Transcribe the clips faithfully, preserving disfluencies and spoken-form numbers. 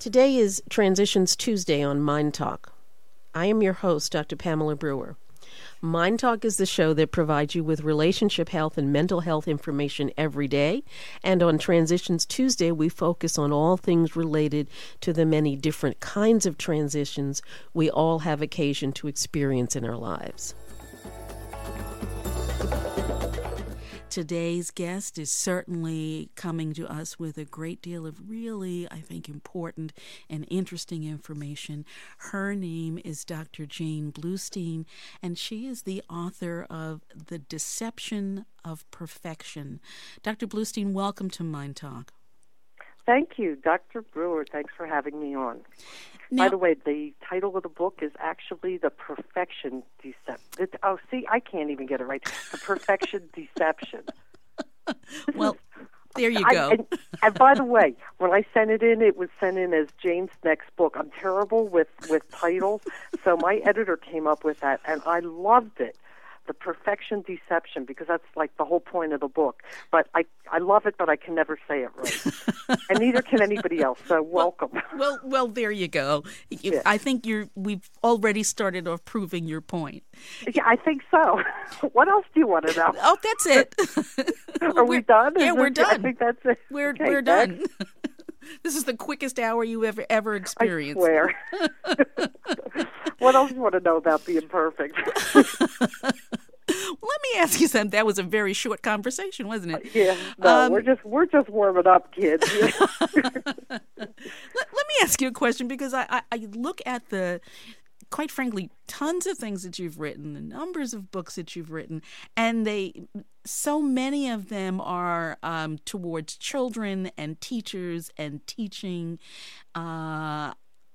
Today is Transitions Tuesday on Mind Talk. I am your host, Doctor Pamela Brewer. Mind Talk is the show that provides you with relationship health and mental health information every day. And on Transitions Tuesday, we focus on all things related to the many different kinds of transitions we all have occasion to experience in our lives. Today's guest is certainly coming to us with a great deal of really, I think, important and interesting information. Her name is Doctor Jane Bluestein, and she is the author of The Deception of Perfection. Doctor Bluestein, welcome to Mind Talk. Thank you, Doctor Brewer. Thanks for having me on. Now, by the way, the title of the book is actually The Perfection Deception. Oh, see, I can't even get it right. The Perfection Deception. Well, there you I, go. And, and by the way, when I sent it in, it was sent in as Jane's next book. I'm terrible with, with titles, so my editor came up with that, and I loved it. The Perfection Deception, because that's like the whole point of the book. But I, I love it, but I can never say it right. And neither can anybody else, so welcome. Well, well, well there you go. You, yeah. I think you're. We've already started off proving your point. Yeah, I think so. What else do you want to know? Oh, that's it. Are we done? Yeah, Is we're it, done. I think that's it. We're, okay, we're done. This is the quickest hour you ever ever experienced. I swear. What else do you want to know about being perfect? Let me ask you something. That was a very short conversation, wasn't it? Yeah. No, um, we're just we're just warming up, kids. let, let me ask you a question, because I, I, I look at the, quite frankly, tons of things that you've written, the numbers of books that you've written, and they, so many of them are um, towards children and teachers and teaching. Uh,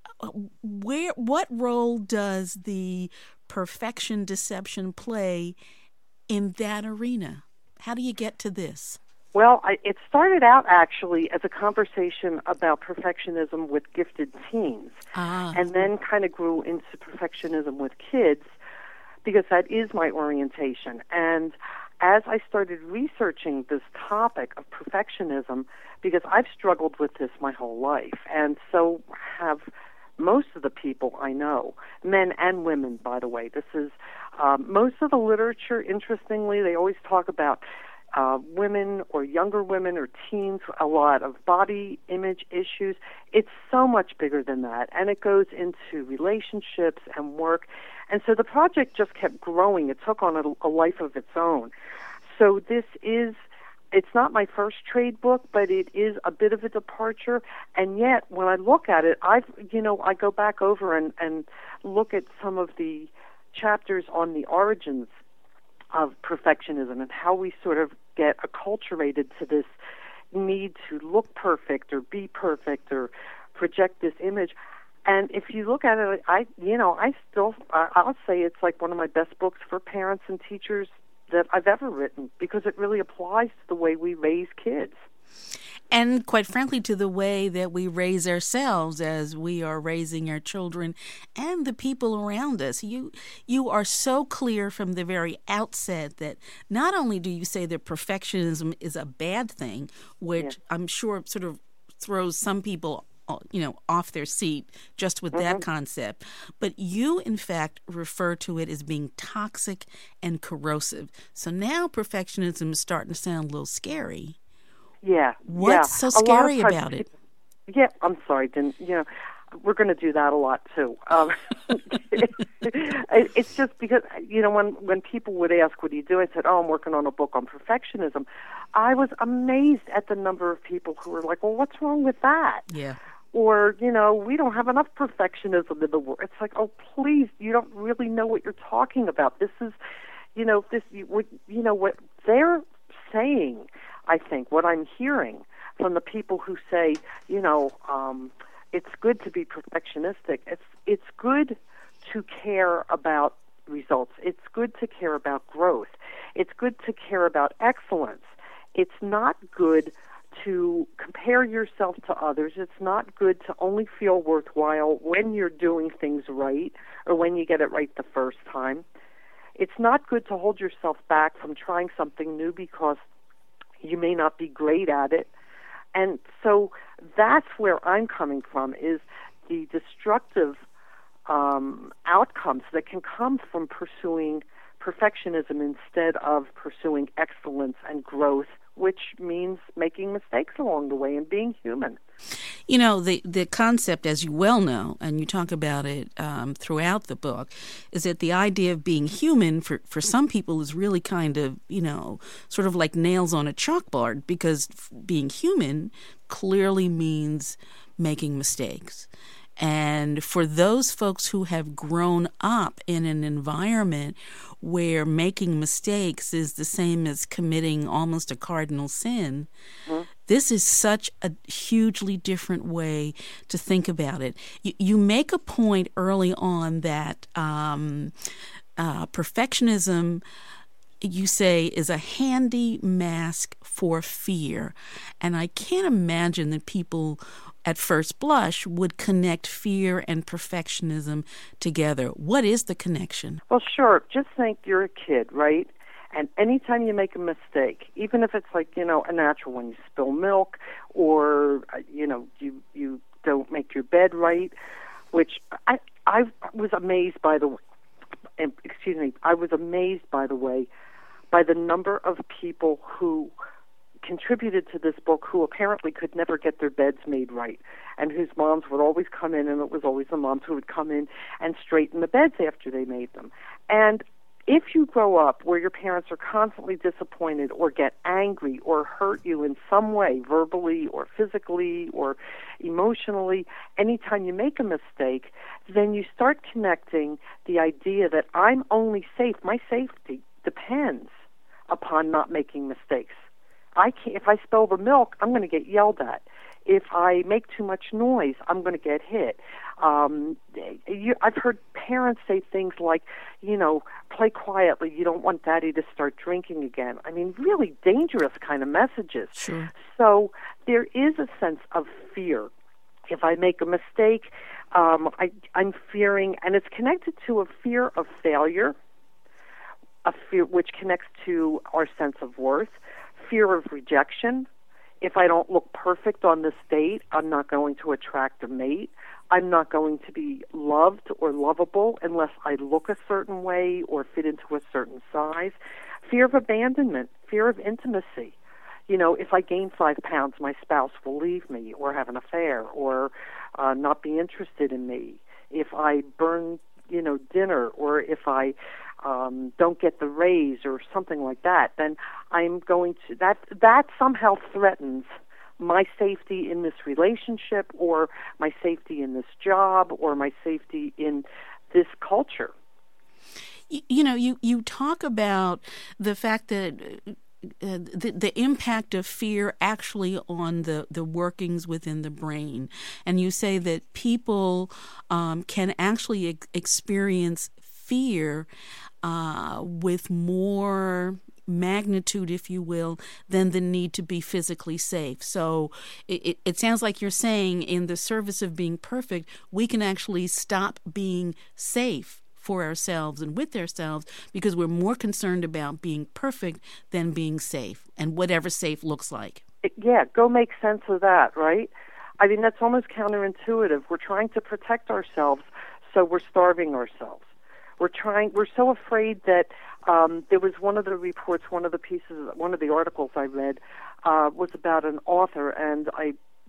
where, what role does the perfection deception play in that arena? How do you get to this? Well, I, it started out actually as a conversation about perfectionism with gifted teens, ah. and then kind of grew into perfectionism with kids, because that is my orientation. And as I started researching this topic of perfectionism, because I've struggled with this my whole life, and so have most of the people I know, men and women, by the way. This is um, most of the literature, interestingly, they always talk about uh, women or younger women or teens, a lot of body image issues. It's so much bigger than that, and it goes into relationships and work. And so the project just kept growing. It took on a, a life of its own. So this is It's not my first trade book, but it is a bit of a departure. And yet, when I look at it, I've, you know, I go back over and, and look at some of the chapters on the origins of perfectionism and how we sort of get acculturated to this need to look perfect or be perfect or project this image. And if you look at it, I, you know, I still, I'll say it's like one of my best books for parents and teachers that I've ever written, because it really applies to the way we raise kids. And quite frankly, to the way that we raise ourselves as we are raising our children and the people around us. You you are so clear from the very outset that not only do you say that perfectionism is a bad thing, which yeah. I'm sure sort of throws some people you know, off their seat just with mm-hmm. that concept. But you, in fact, refer to it as being toxic and corrosive. So now perfectionism is starting to sound a little scary. Yeah. What's yeah. so scary times, about it? Yeah, I'm sorry. Didn't, you know, we're going to do that a lot, too. Um, it's just because, you know, when, when people would ask, what do you do? I said, oh, I'm working on a book on perfectionism. I was amazed at the number of people who were like, well, what's wrong with that? Yeah. Or, you know, we don't have enough perfectionism in the world. It's like, oh, please, you don't really know what you're talking about. This is, you know, this, you, you know, what they're saying, I think, what I'm hearing from the people who say, you know, um, it's good to be perfectionistic. It's it's good to care about results. It's good to care about growth. It's good to care about excellence. It's not good to compare yourself to others. It's not good to only feel worthwhile when you're doing things right or when you get it right the first time. It's not good to hold yourself back from trying something new because you may not be great at it. And so that's where I'm coming from, is the destructive um, outcomes that can come from pursuing perfectionism instead of pursuing excellence and growth, which means making mistakes along the way and being human. You know, the, the concept, as you well know, and you talk about it um, throughout the book, is that the idea of being human for, for some people is really kind of, you know, sort of like nails on a chalkboard, because being human clearly means making mistakes. And for those folks who have grown up in an environment where making mistakes is the same as committing almost a cardinal sin, mm-hmm. this is such a hugely different way to think about it. You, you make a point early on that um, uh, perfectionism, you say, is a handy mask for fear. And I can't imagine that people at first blush would connect fear and perfectionism together. What is the connection? Well, sure. Just think you're a kid, right? And anytime you make a mistake, even if it's like, you know, a natural one, you spill milk, or, you know, you, you don't make your bed right, which I, I was amazed by the, excuse me, I was amazed, by the way, by the number of people who contributed to this book who apparently could never get their beds made right, and whose moms would always come in, and it was always the moms who would come in and straighten the beds after they made them. And if you grow up where your parents are constantly disappointed or get angry or hurt you in some way, verbally or physically or emotionally, anytime you make a mistake, then you start connecting the idea that I'm only safe, my safety depends upon not making mistakes. I can't, if I spill the milk, I'm going to get yelled at. If I make too much noise, I'm going to get hit. Um, you, I've heard parents say things like, you know, play quietly. You don't want daddy to start drinking again. I mean, really dangerous kind of messages. Sure. So there is a sense of fear. If I make a mistake, um, I, I'm fearing, and it's connected to a fear of failure, a fear which connects to our sense of worth, fear of rejection. If I don't look perfect on this date, I'm not going to attract a mate. I'm not going to be loved or lovable unless I look a certain way or fit into a certain size. Fear of abandonment, fear of intimacy. You know, if I gain five pounds, my spouse will leave me or have an affair or uh, not be interested in me. If I burn, you know, dinner, or if I Um, don't get the raise or something like that, then I'm going to, that that somehow threatens my safety in this relationship, or my safety in this job, or my safety in this culture. You, you know, you, you talk about the fact that Uh, the, the impact of fear actually on the, the workings within the brain. And you say that people um, can actually ex- experience fear uh, with more magnitude, if you will, than the need to be physically safe. So it, it sounds like you're saying, in the service of being perfect, we can actually stop being safe for ourselves and with ourselves, because we're more concerned about being perfect than being safe, and whatever safe looks like. Yeah, go make sense of that, right? I mean, that's almost counterintuitive. We're trying to protect ourselves, so we're starving ourselves. We're trying, we're so afraid that um, there was one of the reports, one of the pieces, one of the articles I read uh, was about an author, and I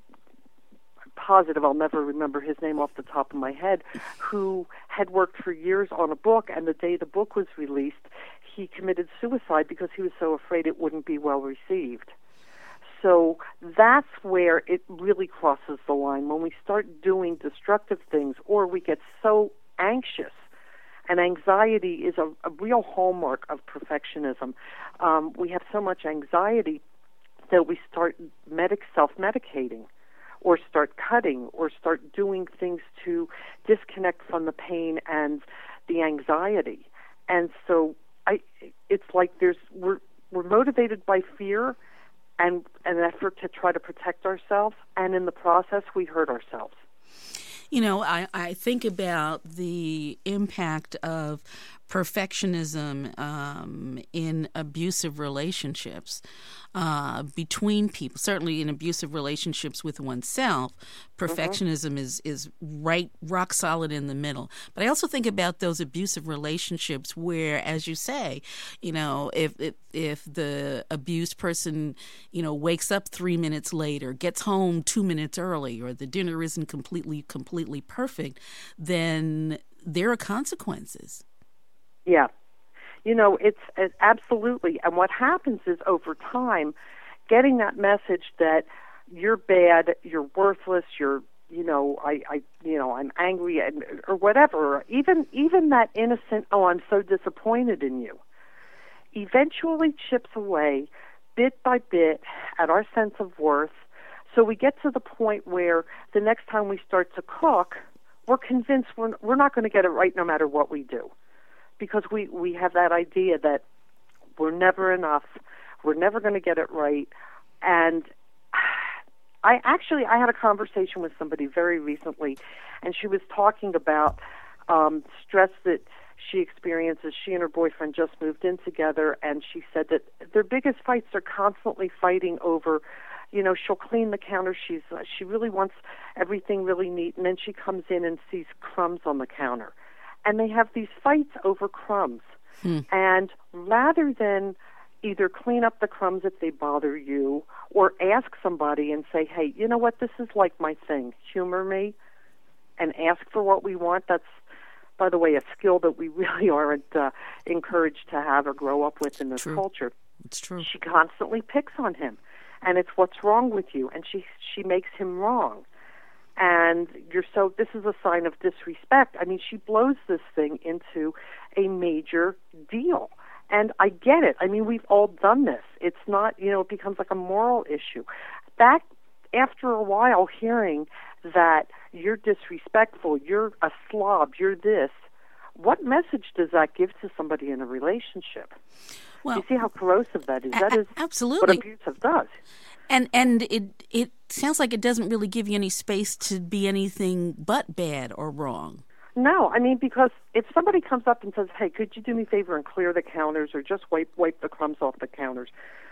positive I'll never remember his name off the top of my head, who had worked for years on a book, and the day the book was released, he committed suicide because he was so afraid it wouldn't be well received. So that's where it really crosses the line, when we start doing destructive things, or we get so anxious. And anxiety is a, a real hallmark of perfectionism. Um, we have so much anxiety that we start medic self-medicating, or start cutting, or start doing things to disconnect from the pain and the anxiety. And so I, it's like there's we're we're motivated by fear and an effort to try to protect ourselves, and in the process we hurt ourselves. You know, I, I think about the impact of perfectionism um, in abusive relationships uh, between people. Certainly in abusive relationships with oneself, perfectionism mm-hmm. is is right rock solid in the middle. But I also think about those abusive relationships where, as you say, you know, if if, if the abused person, you know, wakes up three minutes later, gets home two minutes early, or the dinner isn't completely completely perfect, then there are consequences. Yeah. You know, it's, it's absolutely. And what happens is over time, getting that message that you're bad, you're worthless, you're, you know, I, I you know, I'm angry and, or whatever, even, even that innocent, oh, I'm so disappointed in you, eventually chips away bit by bit at our sense of worth. So we get to the point where the next time we start to cook, we're convinced we're, we're not going to get it right no matter what we do. Because we, we have that idea that we're never enough, we're never going to get it right. And I actually, I had a conversation with somebody very recently, and she was talking about um, stress that she experiences. She and her boyfriend just moved in together, and she said that their biggest fights are constantly fighting over, you know, she'll clean the counter. She's uh, she really wants everything really neat, and then she comes in and sees crumbs on the counter. And they have these fights over crumbs. Hmm. And rather than either clean up the crumbs if they bother you or ask somebody and say, hey, you know what, this is like my thing, humor me, and ask for what we want. That's, by the way, a skill that we really aren't uh, encouraged to have or grow up with in this true. culture. It's true. She constantly picks on him. And it's what's wrong with you. And she she makes him wrong. And you're so, this is a sign of disrespect. I mean, she blows this thing into a major deal. And I get it. I mean, we've all done this. It's not, you know, it becomes like a moral issue. That, after a while, hearing that you're disrespectful, you're a slob, you're this, what message does that give to somebody in a relationship? Well, you see how corrosive that is? That is absolutely what abusive does. And and it it sounds like it doesn't really give you any space to be anything but bad or wrong. No, I mean, because if somebody comes up and says, hey, could you do me a favor and clear the counters or just wipe wipe the crumbs off the counters,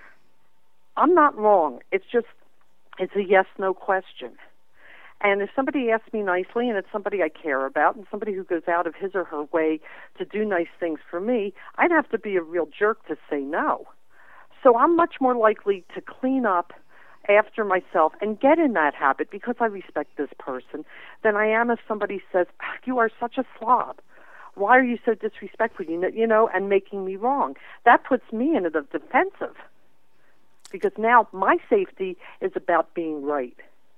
I'm not wrong. It's just, it's a yes-no question. And if somebody asks me nicely and it's somebody I care about and somebody who goes out of his or her way to do nice things for me, I'd have to be a real jerk to say no. So I'm much more likely to clean up after myself and get in that habit because I respect this person than I am if somebody says, you are such a slob. Why are you so disrespectful, you know, you know, and making me wrong? That puts me into the defensive because now my safety is about being right.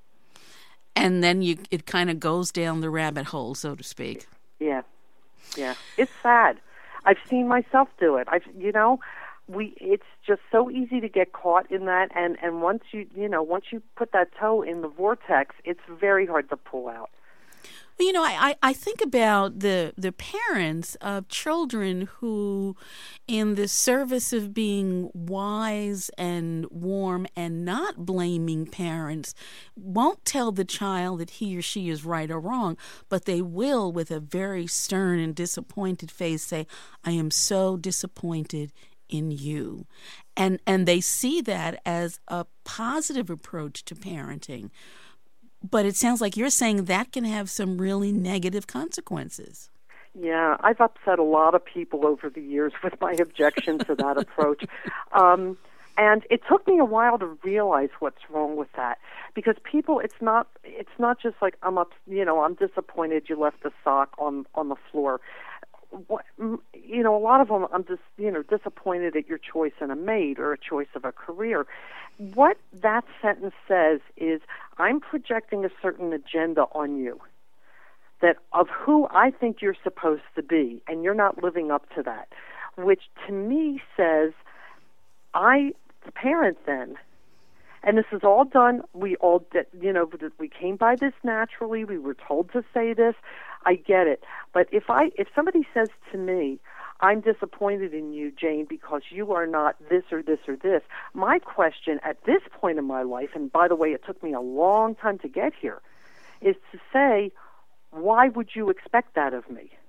And then you it kind of goes down the rabbit hole, so to speak. Yeah, yeah. It's sad. I've seen myself do it. I've, you know, we. It's just so easy to get caught in that, and, and once you, you know, once you put that toe in the vortex, it's very hard to pull out. Well, you know, I, I think about the the parents of children who, in the service of being wise and warm and not blaming parents, won't tell the child that he or she is right or wrong, but they will, with a very stern and disappointed face, say, I am so disappointed in you. And and they see that as a positive approach to parenting. But it sounds like you're saying that can have some really negative consequences. Yeah, I've upset a lot of people over the years with my objection to that approach. Um, and it took me a while to realize what's wrong with that. Because people, it's not it's not just like, I'm up, you know, I'm disappointed you left a sock on, on the floor. What, you know, a lot of them, I'm just, you know, disappointed at your choice in a maid or a choice of a career. What that sentence says is, I'm projecting a certain agenda on you that of who I think you're supposed to be, and you're not living up to that, which to me says, I, the parent then, and this is all done, we all, you know, we came by this naturally, we were told to say this, I get it. But if I, if somebody says to me, I'm disappointed in you, Jane, because you are not this or this or this, my question at this point in my life, and by the way, it took me a long time to get here, is to say, why would you expect that of me?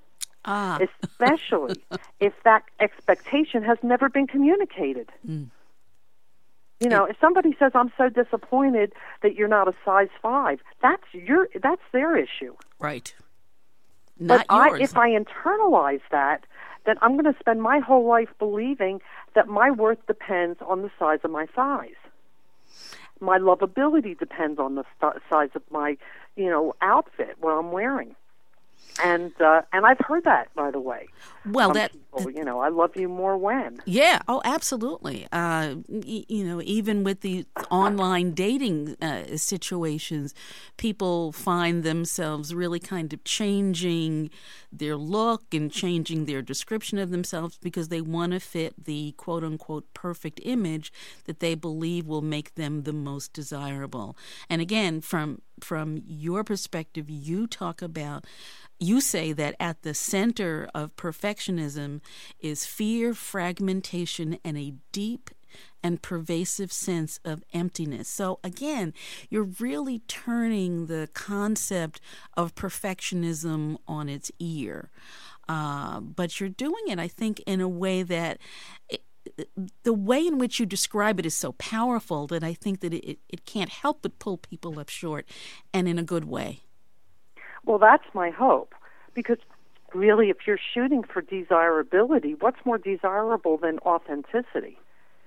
Ah. especially if that expectation has never been communicated. Mm. You know, if somebody says, I'm so disappointed that you're not a size five, that's your, that's their issue. Right. Not but yours. I, if I internalize that, then I'm going to spend my whole life believing that my worth depends on the size of my thighs. My lovability depends on the st- size of my, you know, outfit, what I'm wearing. And uh, and I've heard that, by the way. Well, from that people, you know, I love you more when. Yeah. Oh, absolutely. Uh, y- you know, even with the online dating uh, situations, people find themselves really kind of changing their look and changing their description of themselves because they want to fit the quote unquote perfect image that they believe will make them the most desirable. And again, from from your perspective, you talk about. You say that at the center of perfectionism is fear, fragmentation, and a deep and pervasive sense of emptiness. So again, you're really turning the concept of perfectionism on its ear. Uh, but you're doing it, I think, in a way that it, the way in which you describe it is so powerful that I think that it, it can't help but pull people up short, and in a good way. Well, that's my hope, because really, if you're shooting for desirability, what's more desirable than authenticity?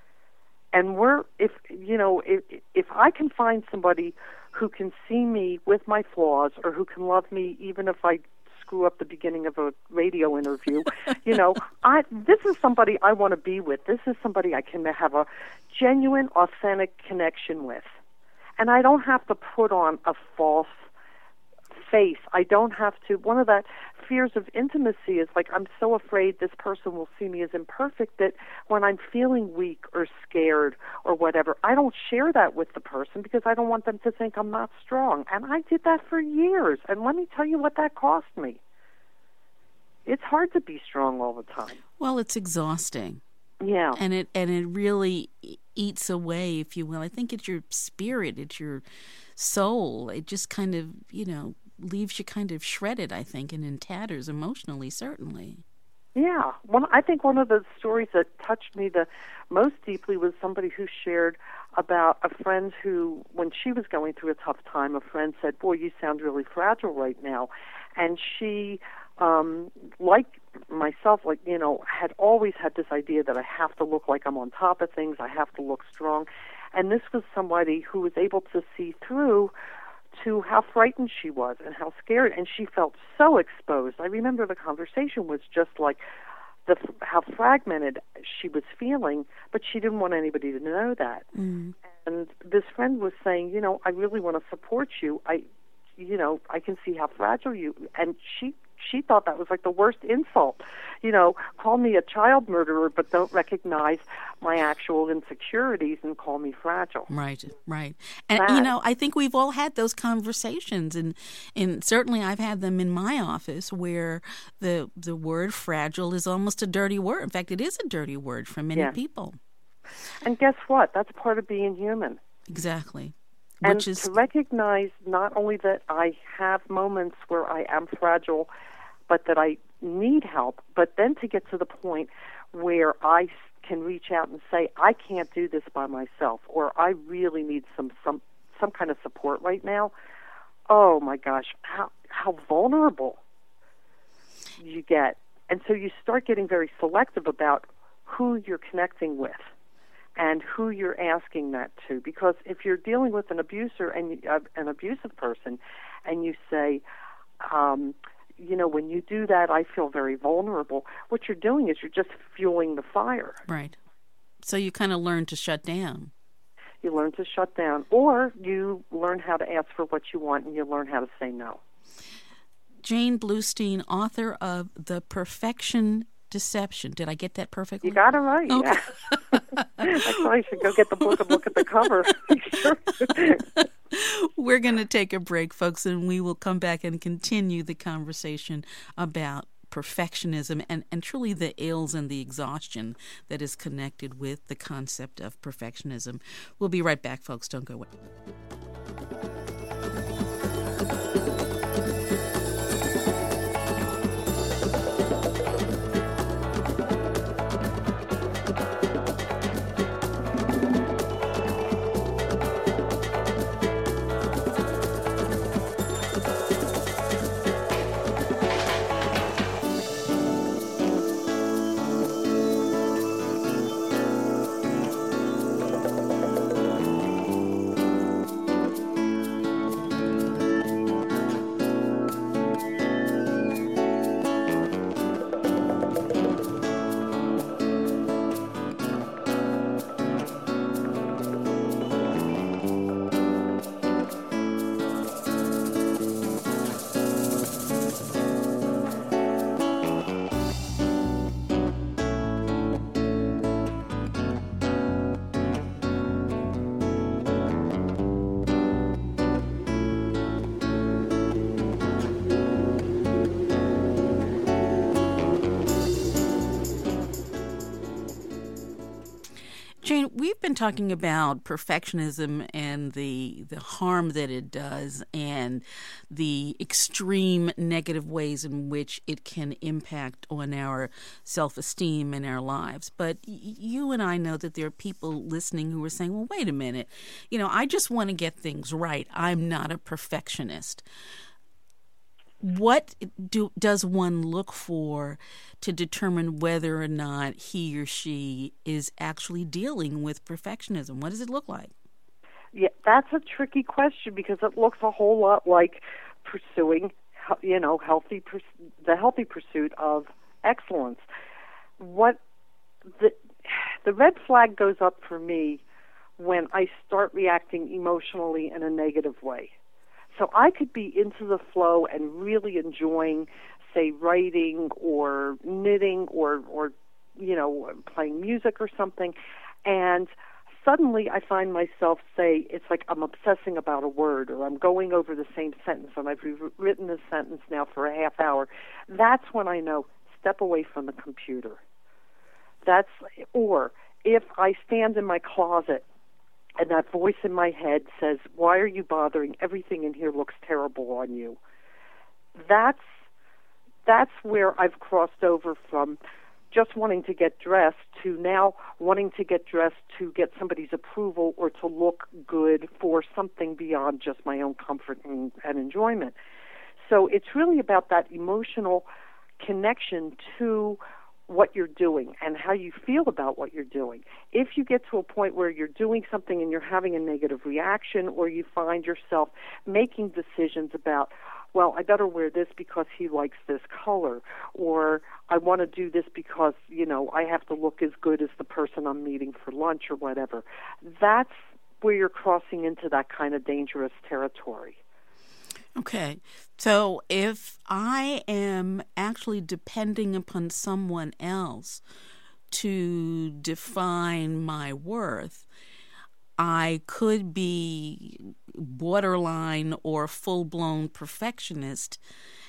And we're, if you know, if if I can find somebody who can see me with my flaws, or who can love me even if I screw up the beginning of a radio interview, you know, I this is somebody I want to be with. This is somebody I can have a genuine, authentic connection with, and I don't have to put on a false face. I don't have to. One of the fears of intimacy is like, I'm so afraid this person will see me as imperfect that when I'm feeling weak or scared or whatever, I don't share that with the person because I don't want them to think I'm not strong. And I did that for years. And let me tell you what that cost me. It's hard to be strong all the time. Well, it's exhausting. Yeah. And it and it really eats away, if you will. I think it's your spirit, it's your soul. It just kind of, you know, leaves you kind of shredded, I think, and in tatters emotionally, certainly. Yeah. One, I think one of the stories that touched me the most deeply was somebody who shared about a friend who, when she was going through a tough time, a friend said, boy, you sound really fragile right now. And she, um, like myself, like, you know, had always had this idea that I have to look like I'm on top of things, I have to look strong. And this was somebody who was able to see through to how frightened she was and how scared, and she felt so exposed. I remember the conversation was just like the how fragmented she was feeling, but she didn't want anybody to know that. Mm. And this friend was saying, you know, I really want to support you. I, you know, I can see how fragile you, and she she thought that was like the worst insult. You know, call me a child murderer, but don't recognize my actual insecurities and call me fragile. Right, right. And, Bad. you know, I think we've all had those conversations, and, and certainly I've had them in my office where the the word fragile is almost a dirty word. In fact, it is a dirty word for many yeah. people. And guess what? That's part of being human. Exactly. And Which is... to recognize not only that I have moments where I am fragile, but that I need help, but then to get to the point where I can reach out and say, I can't do this by myself, or I really need some some, some kind of support right now. Oh my gosh, how how vulnerable you get. And so you start getting very selective about who you're connecting with and who you're asking that to. Because if you're dealing with an abuser and uh, an abusive person, and you say, um, you know, when you do that, I feel very vulnerable, what you're doing is you're just fueling the fire. Right. So you kind of learn to shut down. You learn to shut down, or you learn how to ask for what you want, and you learn how to say no. Jane Bluestein, author of The Perfection Deception. Did I get that perfectly? You got it right, okay. Yeah. Actually, I should go get the book and look at the cover. We're going to take a break, folks, and we will come back and continue the conversation about perfectionism and, and truly the ills and the exhaustion that is connected with the concept of perfectionism. We'll be right back, folks. Don't go away. Jane, we've been talking about perfectionism and the the harm that it does and the extreme negative ways in which it can impact on our self-esteem and our lives. But you and I know that there are people listening who are saying, well, wait a minute, you know, I just want to get things right. I'm not a perfectionist. What do, does one look for to determine whether or not he or she is actually dealing with perfectionism? What does it look like? Yeah, that's a tricky question because it looks a whole lot like pursuing, you know, healthy the healthy pursuit of excellence. What the the red flag goes up for me when I start reacting emotionally in a negative way. So I could be into the flow and really enjoying, say, writing or knitting or, or, you know, playing music or something, and suddenly I find myself, say, it's like I'm obsessing about a word or I'm going over the same sentence and I've re- written this sentence now for a half hour. That's when I know, step away from the computer. That's, or if I stand in my closet and that voice in my head says, why are you bothering? Everything in here looks terrible on you. That's that's where I've crossed over from just wanting to get dressed to now wanting to get dressed to get somebody's approval or to look good for something beyond just my own comfort and, and enjoyment. So it's really about that emotional connection to what you're doing and how you feel about what you're doing. If you get to a point where you're doing something and you're having a negative reaction, or you find yourself making decisions about, well, I better wear this because he likes this color, or I want to do this because, you know, I have to look as good as the person I'm meeting for lunch or whatever, that's where you're crossing into that kind of dangerous territory. Okay. So if I am actually depending upon someone else to define my worth, I could be borderline or full-blown perfectionist,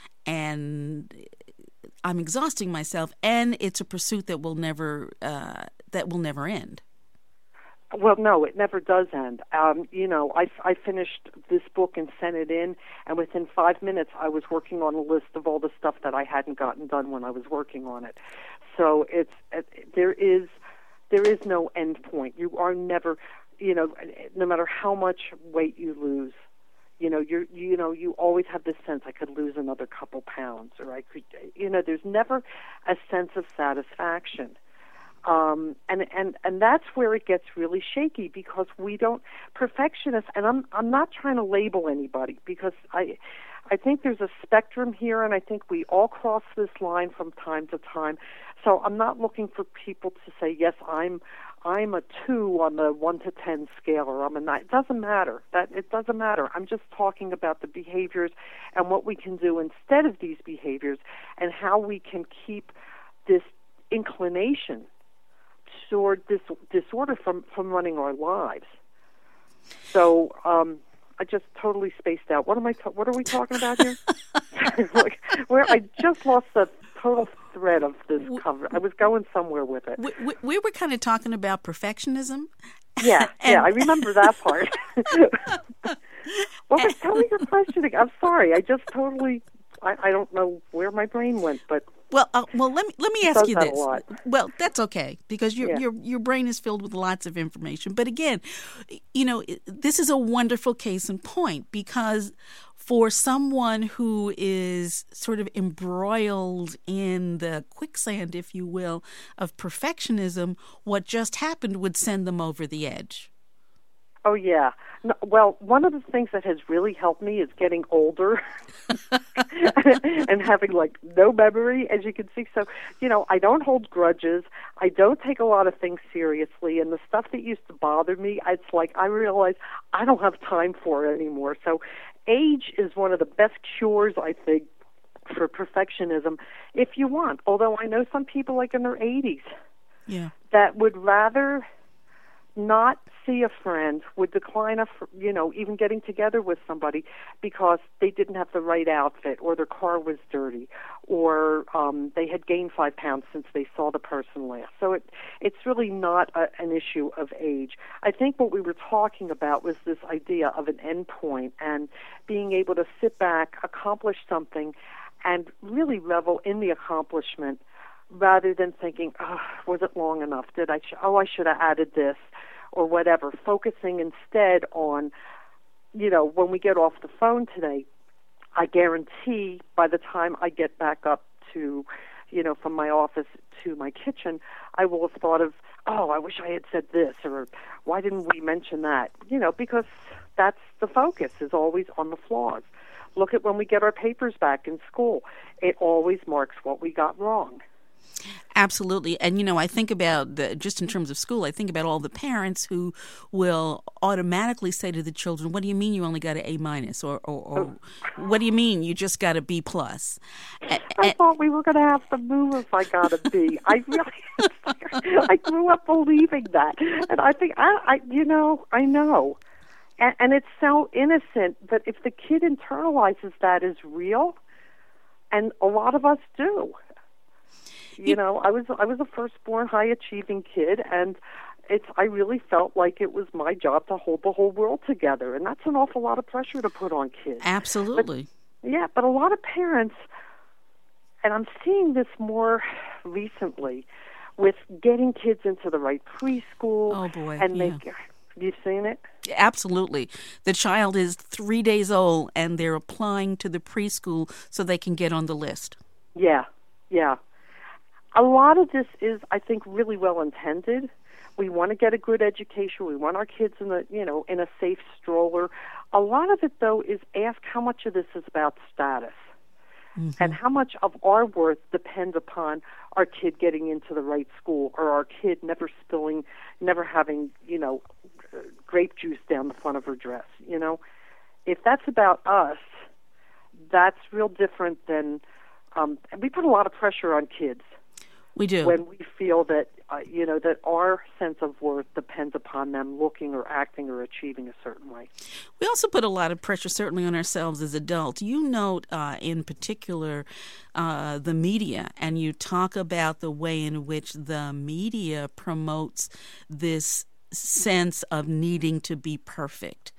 and I'm exhausting myself, and it's a pursuit that will never uh, that will never end. Well, no, it never does end. Um, you know, I, I finished this book and sent it in, and within five minutes I was working on a list of all the stuff that I hadn't gotten done when I was working on it. So it's it, there is there is no end point. You are never, you know, no matter how much weight you lose, you know, you're you know you always have this sense I could lose another couple pounds, or I could, you know, there's never a sense of satisfaction. Um, and, and, and that's where it gets really shaky because we don't, perfectionists, and I'm, I'm not trying to label anybody because I, I think there's a spectrum here, and I think we all cross this line from time to time. So I'm not looking for people to say, yes, I'm, I'm a two on the one to ten scale, or I'm a nine. It doesn't matter. That it doesn't matter. I'm just talking about the behaviors and what we can do instead of these behaviors, and how we can keep this inclination toward this disorder from, from running our lives. So um, I just totally spaced out. What am I? Ta- what are we talking about here? Like, where I just lost the total thread of this cover. I was going somewhere with it. We, we, we were kind of talking about perfectionism. Yeah, and, yeah, I remember that part. Well, but tell me your question again. I'm sorry. I just totally. I, I don't know where my brain went, but. Well, uh, well, let me let me ask you that this. A lot. Well, that's okay because your Yeah. your your brain is filled with lots of information. But again, you know, this is a wonderful case in point because for someone who is sort of embroiled in the quicksand, if you will, of perfectionism, what just happened would send them over the edge. Oh, yeah. No, well, one of the things that has really helped me is getting older and having, like, no memory, as you can see. So, you know, I don't hold grudges. I don't take a lot of things seriously. And the stuff that used to bother me, it's like I realize I don't have time for it anymore. So age is one of the best cures, I think, for perfectionism if you want. Although I know some people, like, in their eighties yeah. that would rather not see a friend, would decline a, fr- you know, even getting together with somebody because they didn't have the right outfit, or their car was dirty, or um, they had gained five pounds since they saw the person last. So it it's really not a, an issue of age. I think what we were talking about was this idea of an end point and being able to sit back, accomplish something, and really revel in the accomplishment, rather than thinking, oh, was it long enough? Did I? Sh- oh, I should have added this, or whatever. Focusing instead on, you know, when we get off the phone today, I guarantee by the time I get back up to, you know, from my office to my kitchen, I will have thought of, oh, I wish I had said this, or why didn't we mention that? You know, because that's the focus, is always on the flaws. Look at when we get our papers back in school. It always marks what we got wrong. Absolutely. And, you know, I think about, the, just in terms of school, I think about all the parents who will automatically say to the children, what do you mean you only got an A minus? Or, or, or oh. What do you mean you just got a B plus? I and, thought we were going to have to move if I got a B. I really, I grew up believing that. And I think, I, I you know, I know. And, and it's so innocent, but if the kid internalizes that as real, and a lot of us do. You know, I was I was a firstborn, high-achieving kid, and it's I really felt like it was my job to hold the whole world together, and that's an awful lot of pressure to put on kids. Absolutely. But, yeah, but a lot of parents, and I'm seeing this more recently, with getting kids into the right preschool. Oh boy! And yeah. they, you've seen it? Absolutely. The child is three days old, and they're applying to the preschool so they can get on the list. Yeah, yeah. A lot of this is, I think, really well intended. We want to get a good education. We want our kids in a, you know, in a safe stroller. A lot of it, though, is ask how much of this is about status, mm-hmm. and how much of our worth depends upon our kid getting into the right school, or our kid never spilling, never having, you know, grape juice down the front of her dress. You know, if that's about us, that's real different than. Um, we put a lot of pressure on kids. We do. When we feel that, uh, you know, that our sense of worth depends upon them looking or acting or achieving a certain way. We also put a lot of pressure, certainly, on ourselves as adults. You note, uh, in particular, uh, the media, and you talk about the way in which the media promotes this sense of needing to be perfect.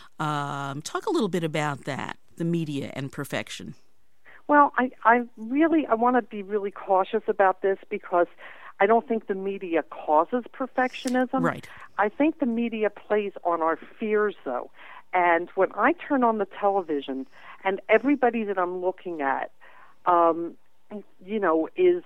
Um, talk a little bit about that, the media and perfection. Well, I, I really, I want to be really cautious about this, because I don't think the media causes perfectionism. Right. I think the media plays on our fears, though. And when I turn on the television, and everybody that I'm looking at, um, you know, is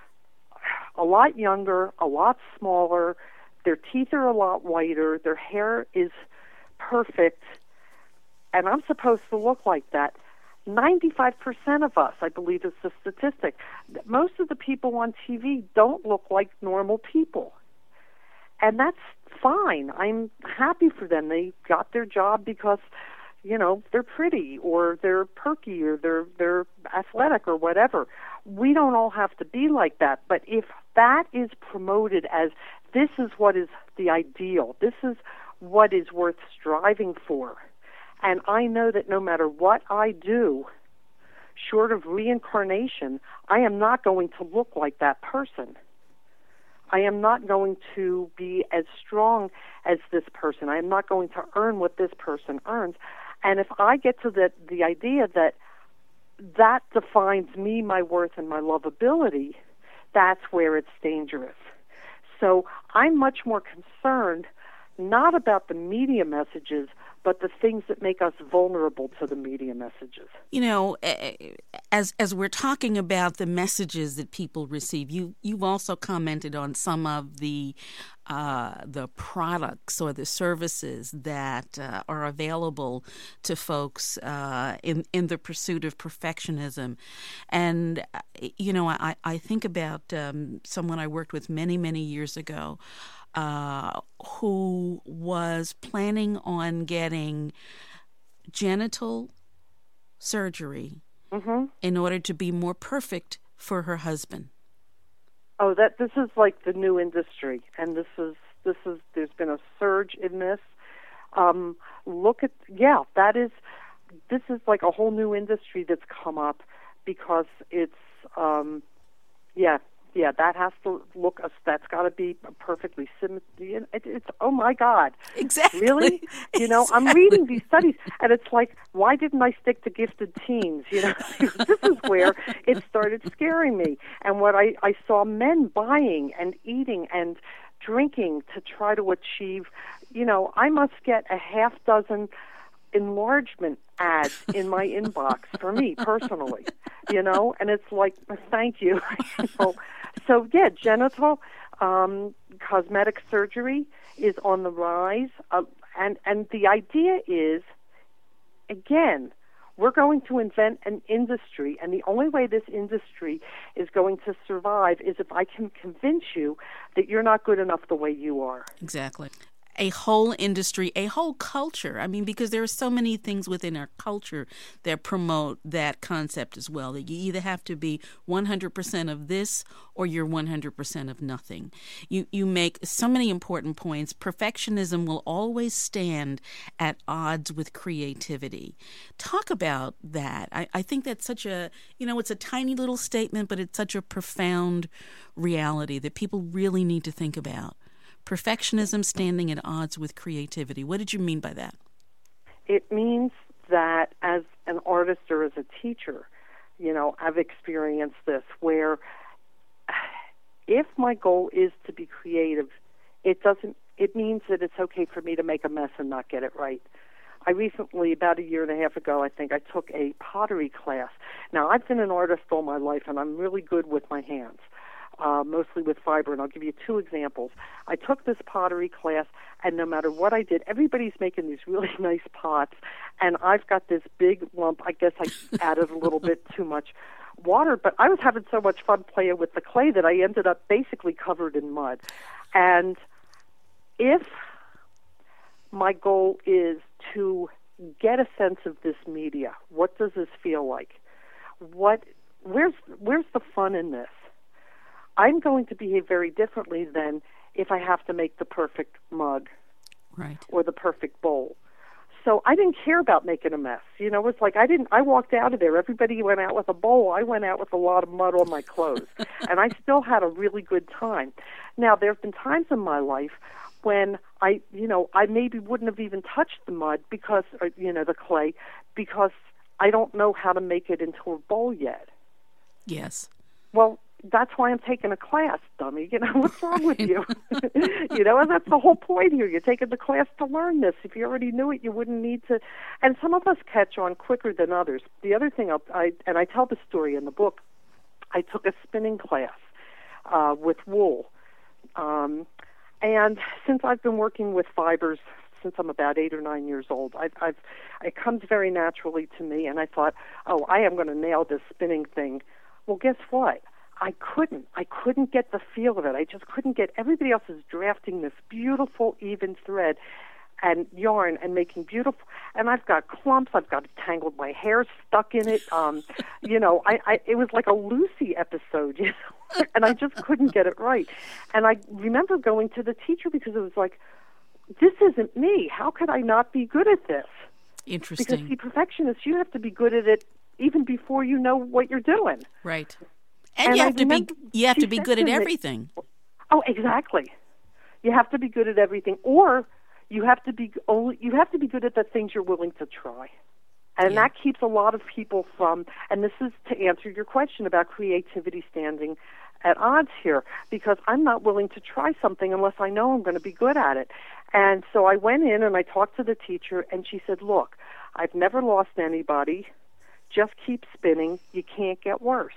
a lot younger, a lot smaller, their teeth are a lot whiter, their hair is perfect, and I'm supposed to look like that. ninety-five percent of us, I believe, is the statistic. Most of the people on T V don't look like normal people. And that's fine. I'm happy for them. They got their job because, you know, they're pretty, or they're perky, or they're they're athletic, or whatever. We don't all have to be like that. But if that is promoted as this is what is the ideal, this is what is worth striving for, and I know that no matter what I do, short of reincarnation, I am not going to look like that person. I am not going to be as strong as this person. I am not going to earn what this person earns. And if I get to the, the idea that that defines me, my worth, and my lovability, that's where it's dangerous. So I'm much more concerned not about the media messages, but the things that make us vulnerable to the media messages. You know, as as we're talking about the messages that people receive, you you've also commented on some of the uh, the products or the services that uh, are available to folks uh, in in the pursuit of perfectionism, and you know, I I think about um, someone I worked with many many years ago. Uh, who was planning on getting genital surgery mm-hmm. in order to be more perfect for her husband. Oh, that this is like the new industry, and this is This is there's been a surge in this. Um, look at yeah, that is this is like a whole new industry that's come up because it's um, yeah. Yeah, that has to look. That's got to be perfectly symmetry. It, it's oh my God, exactly. Really? You know, exactly. I'm reading these studies, and it's like, why didn't I stick to gifted teens? You know, this is where it started scaring me. And what I I saw men buying and eating and drinking to try to achieve. You know, I must get a half dozen enlargement ads in my inbox for me personally. You know, and it's like, thank you. you know? So, yeah, genital um, cosmetic surgery is on the rise. Uh, and, and the idea is, again, we're going to invent an industry, and the only way this industry is going to survive is if I can convince you that you're not good enough the way you are. Exactly. A whole industry, a whole culture. I mean, because there are so many things within our culture that promote that concept as well, that you either have to be one hundred percent of this or you're one hundred percent of nothing. You you make so many important points. Perfectionism will always stand at odds with creativity. Talk about that. I, I think that's such a, you know, it's a tiny little statement, but it's such a profound reality that people really need to think about. Perfectionism standing at odds with creativity. What did you mean by that? It means that as an artist or as a teacher, you know, I've experienced this where if my goal is to be creative, it doesn't, it means that it's okay for me to make a mess and not get it right. I recently, about a year and a half ago, I think, I took a pottery class. Now, I've been an artist all my life, and I'm really good with my hands. Uh, mostly with fiber, and I'll give you two examples. I took this pottery class, and no matter what I did, everybody's making these really nice pots, and I've got this big lump. I guess I added a little bit too much water, but I was having so much fun playing with the clay that I ended up basically covered in mud. And if my goal is to get a sense of this media, what does this feel like? What, where's, where's the fun in this? I'm going to behave very differently than if I have to make the perfect mug, right, or the perfect bowl. So I didn't care about making a mess. You know, it's like I didn't. I walked out of there. Everybody went out with a bowl. I went out with a lot of mud on my clothes, and I still had a really good time. Now, there have been times in my life when I, you know, I maybe wouldn't have even touched the mud because, or, you know, the clay, because I don't know how to make it into a bowl yet. Yes. Well, that's why I'm taking a class, dummy. You know, what's wrong with you? You know, and that's the whole point here. You're taking the class to learn this. If you already knew it, you wouldn't need to. And some of us catch on quicker than others. The other thing, I'll, I and I tell the story in the book, I took a spinning class uh, with wool. Um, and since I've been working with fibers since I'm about eight or nine years old, I've, I've it comes very naturally to me. And I thought, oh, I am going to nail this spinning thing. Well, guess what? I couldn't. I couldn't get the feel of it. I just couldn't get. Everybody else is drafting this beautiful, even thread and yarn and making beautiful. And I've got clumps. I've got tangled. My hair stuck in it. Um, you know, I, I. It was like a Lucy episode. You know, and I just couldn't get it right. And I remember going to the teacher because it was like, this isn't me. How could I not be good at this? Interesting. Because see, perfectionists, you have to be good at it even before you know what you're doing. Right. And, and you I have to be remember you have she to be said good to at me- everything. Oh, exactly. You have to be good at everything, or you have to be only you have to be good at the things you're willing to try. And Yeah. that keeps a lot of people from, and this is to answer your question about creativity standing at odds here, because I'm not willing to try something unless I know I'm going to be good at it. And so I went in and I talked to the teacher, and she said, look, I've never lost anybody. Just keep spinning. You can't get worse.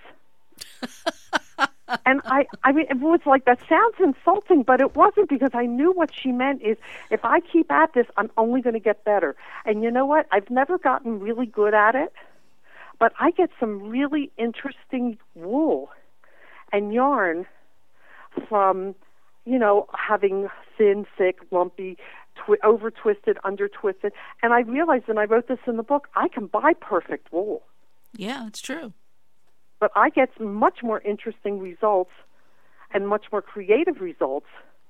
And I, I mean, it was like, that sounds insulting, but it wasn't, because I knew what she meant is, if I keep at this, I'm only going to get better. And you know what? I've never gotten really good at it, but I get some really interesting wool and yarn from, you know, having thin, thick, lumpy, twi- over-twisted, under-twisted. And I realized, and I wrote this in the book, I can buy perfect wool. Yeah, it's true. But I get some much more interesting results and much more creative results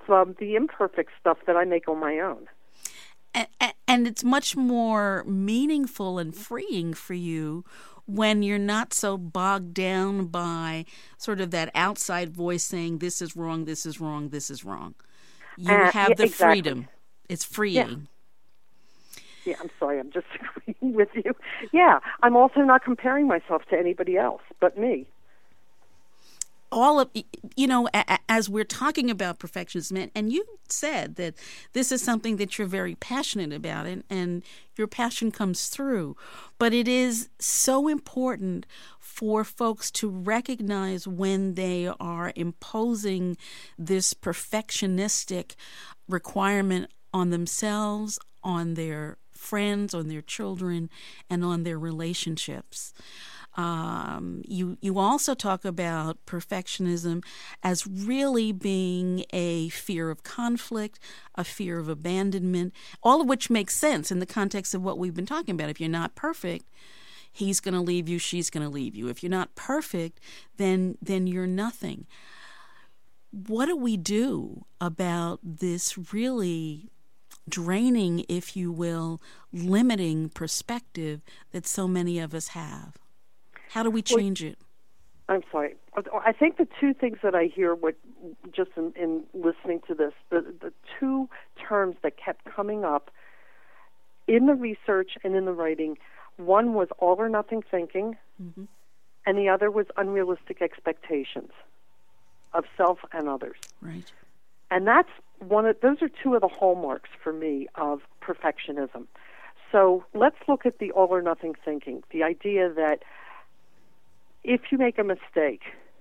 um, the imperfect stuff that I make on my own. And, and it's much more meaningful and freeing for you when you're not so bogged down by sort of that outside voice saying, this is wrong, this is wrong, this is wrong. You Uh, have yeah, the exactly. freedom. It's freeing. Yeah. yeah, I'm sorry, I'm just agreeing with you. Yeah, I'm also not comparing myself to anybody else but me. All of, you know, as we're talking about perfectionism, and you said that this is something that you're very passionate about, and, and your passion comes through, but it is so important for folks to recognize when they are imposing this perfectionistic requirement on themselves, on their friends, on their children, and on their relationships. Um, you you also talk about perfectionism as really being a fear of conflict, a fear of abandonment, all of which makes sense in the context of what we've been talking about. If you're not perfect, he's going to leave you, she's going to leave you. If you're not perfect, then then you're nothing. What do we do about this really draining, if you will, limiting perspective that so many of us have? How do we change it? I'm sorry. I think the two things that I hear, what just in, in listening to this, the, the two terms that kept coming up in the research and in the writing, one was all or nothing thinking, mm-hmm. and the other was unrealistic expectations of self and others. Right. And that's one of those are two of the hallmarks for me of perfectionism. So let's look at the all or nothing thinking, the idea that if you make a mistake,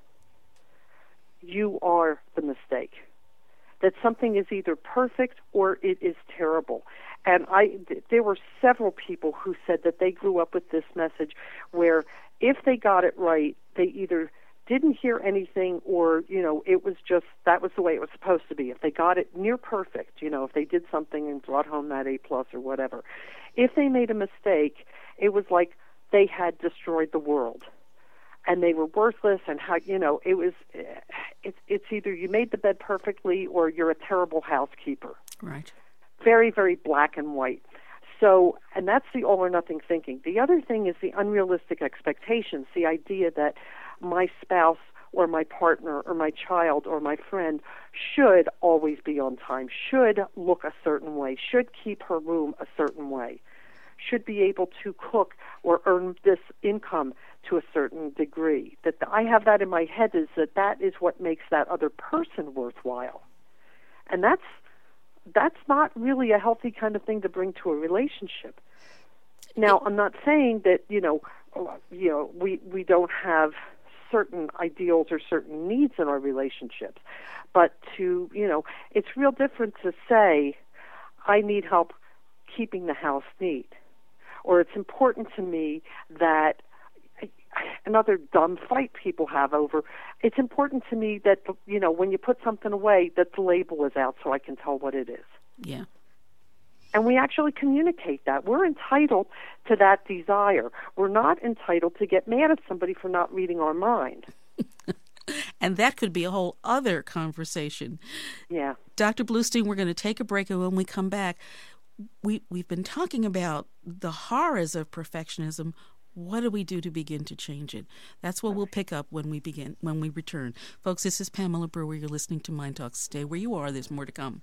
you are the mistake. That something is either perfect or it is terrible. And I, there were several people who said that they grew up with this message where if they got it right, they either didn't hear anything or, you know, it was just, that was the way it was supposed to be. If they got it near perfect, you know, if they did something and brought home that A plus or whatever. If they made a mistake, it was like they had destroyed the world. And they were worthless, and how you know it was. It's it's either you made the bed perfectly, or you're a terrible housekeeper. Right. Very very black and white. So, and that's the all or nothing thinking. The other thing is the unrealistic expectations. The idea that my spouse or my partner or my child or my friend should always be on time, should look a certain way, should keep her room a certain way, should be able to cook or earn this income to a certain degree. That I have that in my head is that that is what makes that other person worthwhile. And that's that's not really a healthy kind of thing to bring to a relationship. Now, I'm not saying that, you know, you know, we, we don't have certain ideals or certain needs in our relationships, but to, you know, it's real different to say, I need help keeping the house neat, or it's important to me that another dumb fight people have over, it's important to me that, you know, when you put something away, that the label is out so I can tell what it is. Yeah. And we actually communicate that. We're entitled to that desire. We're not entitled to get mad at somebody for not reading our mind. And that could be a whole other conversation. Yeah. Doctor Bluestein, we're going to take a break, and when we come back, we, we've been talking about the horrors of perfectionism. What do we do to begin to change it? That's what we'll pick up when we begin, when we return. Folks, this is Pamela Brewer. You're listening to Mind Talk. Stay where you are. There's more to come.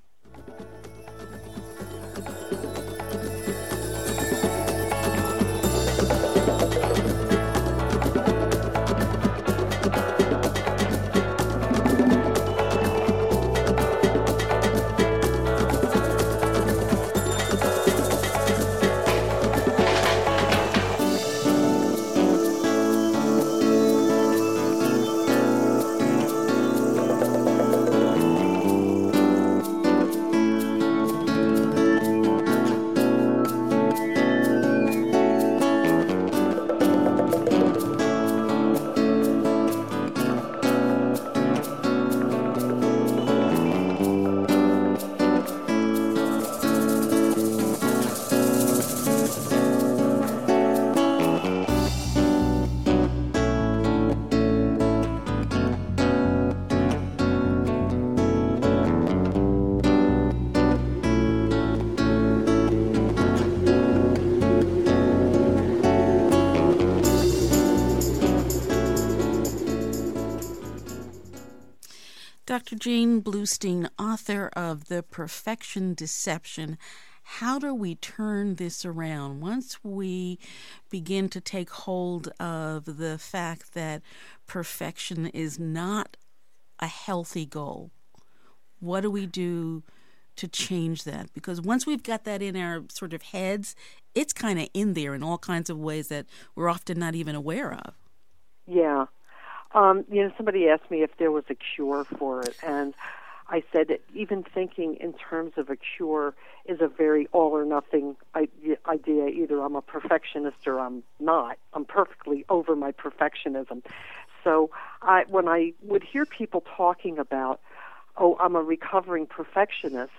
Doctor Jane Bluestein, author of The Perfection Deception. How do we turn this around once we begin to take hold of the fact that perfection is not a healthy goal? What do we do to change that? Because once we've got that in our sort of heads, it's kind of in there in all kinds of ways that we're often not even aware of. Yeah. Um, you know, somebody asked me if there was a cure for it, and I said that even thinking in terms of a cure is a very all-or-nothing idea. Either I'm a perfectionist or I'm not. I'm perfectly over my perfectionism. So I, when I would hear people talking about, oh, I'm a recovering perfectionist,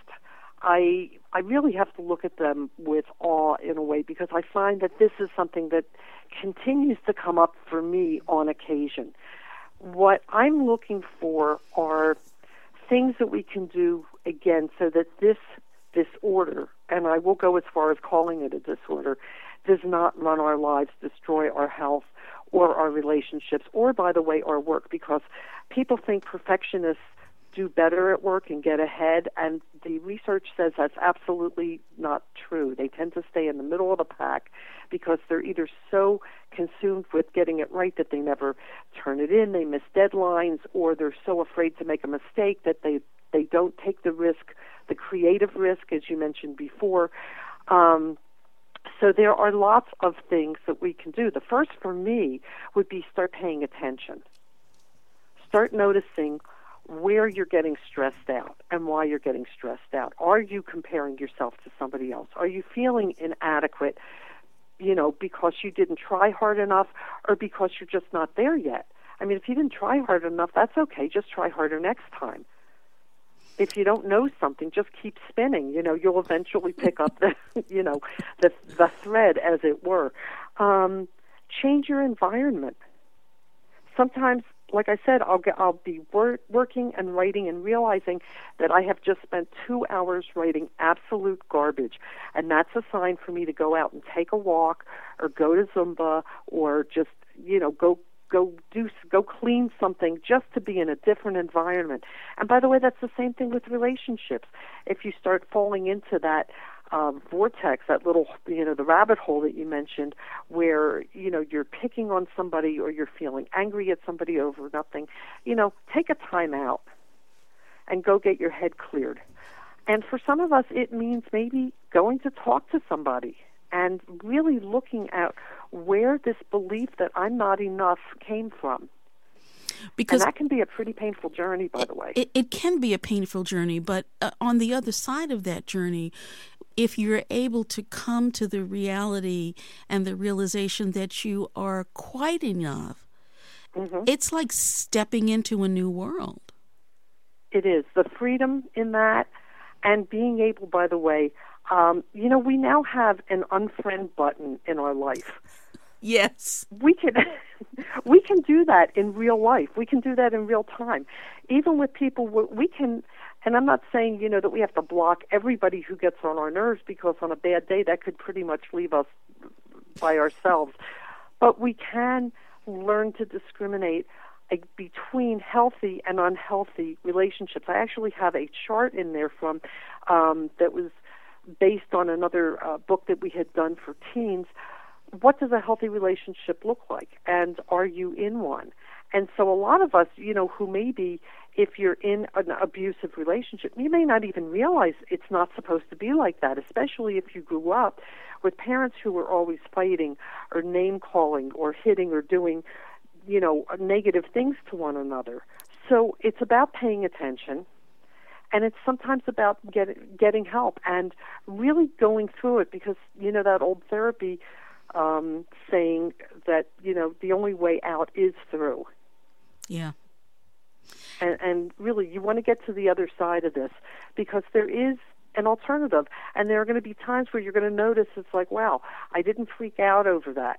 I I really have to look at them with awe in a way, because I find that this is something that continues to come up for me on occasion. What I'm looking for are things that we can do, again, so that this disorder, and I will go as far as calling it a disorder, does not run our lives, destroy our health or our relationships, or, by the way, our work, because people think perfectionists do better at work and get ahead, and the research says that's absolutely not true. They tend to stay in the middle of the pack because they're either so consumed with getting it right that they never turn it in, they miss deadlines, or they're so afraid to make a mistake that they, they don't take the risk, the creative risk, as you mentioned before. Um, so there are lots of things that we can do. The first for me would be start paying attention. Start noticing where you're getting stressed out and why you're getting stressed out. Are you comparing yourself to somebody else? Are you feeling inadequate, you know, because you didn't try hard enough, or because you're just not there yet? I mean, if you didn't try hard enough, that's okay. Just try harder next time. If you don't know something, just keep spinning. You know, you'll eventually pick up the, you know, the the thread, as it were. Um, change your environment. Sometimes, like I said, I'll get, I'll be wor- working and writing and realizing that I have just spent two hours writing absolute garbage, and that's a sign for me to go out and take a walk, or go to Zumba, or just, you know, go go do go clean something, just to be in a different environment. And by the way, that's the same thing with relationships. If you start falling into that Um, vortex, that little, you know, the rabbit hole that you mentioned, where, you know, you're picking on somebody or you're feeling angry at somebody over nothing, you know, take a time out and go get your head cleared. And for some of us, it means maybe going to talk to somebody and really looking at where this belief that I'm not enough came from. Because and that can be a pretty painful journey, by the way. It, it can be a painful journey, but uh, on the other side of that journey, if you're able to come to the reality and the realization that you are quite enough, mm-hmm. it's like stepping into a new world. It is. The freedom in that, and being able, by the way, um, you know, we now have an unfriend button in our life. Yes. We can we can do that in real life. We can do that in real time. Even with people, we can, and I'm not saying, you know, that we have to block everybody who gets on our nerves, because on a bad day that could pretty much leave us by ourselves. But we can learn to discriminate between healthy and unhealthy relationships. I actually have a chart in there from um, that was based on another uh, book that we had done for teens. What does a healthy relationship look like, and are you in one? And so a lot of us, you know, who maybe, if you're in an abusive relationship, you may not even realize it's not supposed to be like that, especially if you grew up with parents who were always fighting or name-calling or hitting or doing, you know, negative things to one another. So it's about paying attention, and it's sometimes about get, getting help and really going through it, because, you know, that old therapy Um, saying that, you know, the only way out is through. Yeah. And, and really, you want to get to the other side of this, because there is an alternative. And there are going to be times where you're going to notice it's like, wow, I didn't freak out over that.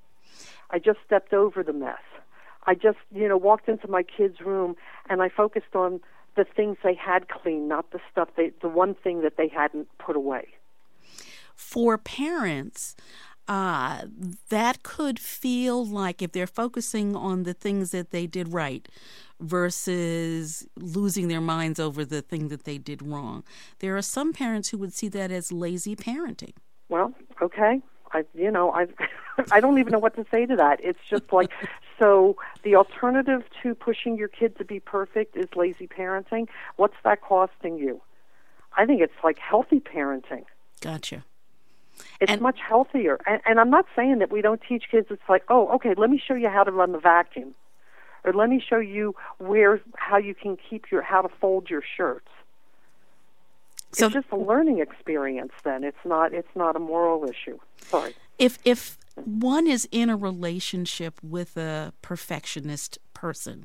I just stepped over the mess. I just, you know, walked into my kids' room and I focused on the things they had clean, not the stuff, they, the one thing that they hadn't put away. For parents, uh, that could feel like if they're focusing on the things that they did right versus losing their minds over the thing that they did wrong. There are some parents who would see that as lazy parenting. Well, okay. I, you know, I, I don't even know what to say to that. It's just like, so the alternative to pushing your kid to be perfect is lazy parenting. What's that costing you? I think it's like healthy parenting. Gotcha. It's and, much healthier. And, and I'm not saying that we don't teach kids. It's like, oh, okay, let me show you how to run the vacuum. Or let me show you where, how you can keep your, how to fold your shirts. So, it's just a learning experience then. It's not it's not a moral issue. Sorry. If if one is in a relationship with a perfectionist person,